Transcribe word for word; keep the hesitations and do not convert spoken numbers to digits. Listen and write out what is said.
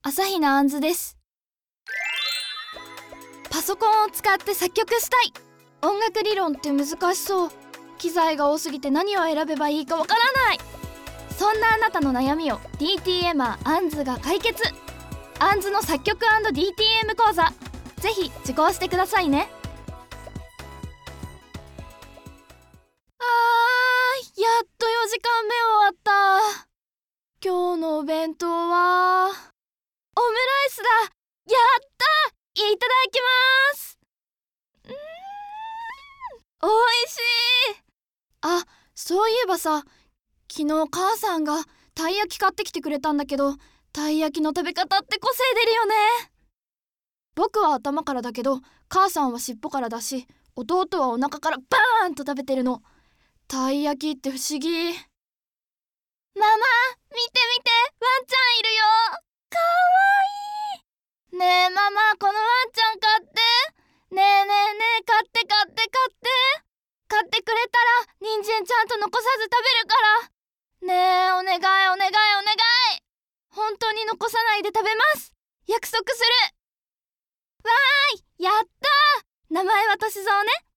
朝日奈あんずです。パソコンを使って作曲したい。音楽理論って難しそう。機材が多すぎて何を選べばいいかわからない。そんなあなたの悩みを ディーティーエマー あんずが解決。あんずの作曲 &ディーティーエム 講座、ぜひ受講してくださいね。あー、やっとよじかんめ終わった。今日のお弁当はオムライスだ。やった、いただきます。うーん、おいしい。あ、そういえばさ、昨日母さんがたい焼き買ってきてくれたんだけど、たい焼きの食べ方って個性出るよね。僕は頭からだけど、母さんは尻尾からだし、弟はお腹からバーンと食べてるの。たい焼きって不思議。ママ、見て見て、ワンちゃんいるよ。かわいい。ねえママ、このワンちゃん飼って。ねえねえねえ、飼って飼って飼って。飼ってくれたら人参ちゃんと残さず食べるから。ねえ、お願いお願いお願い。本当に残さないで食べます。約束する。わーい、やったー。名前は歳三ね。